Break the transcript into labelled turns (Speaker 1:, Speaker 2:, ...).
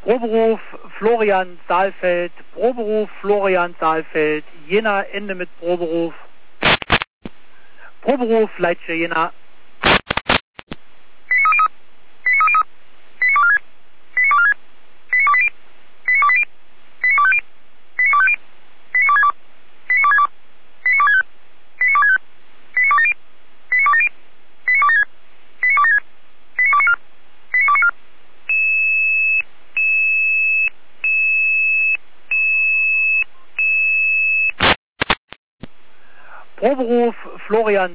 Speaker 1: Proberuf Florian Saalfeld, Proberuf Florian Saalfeld, Jena, Ende mit Proberuf. Proberuf Leitsche Jena. Proberuf Florian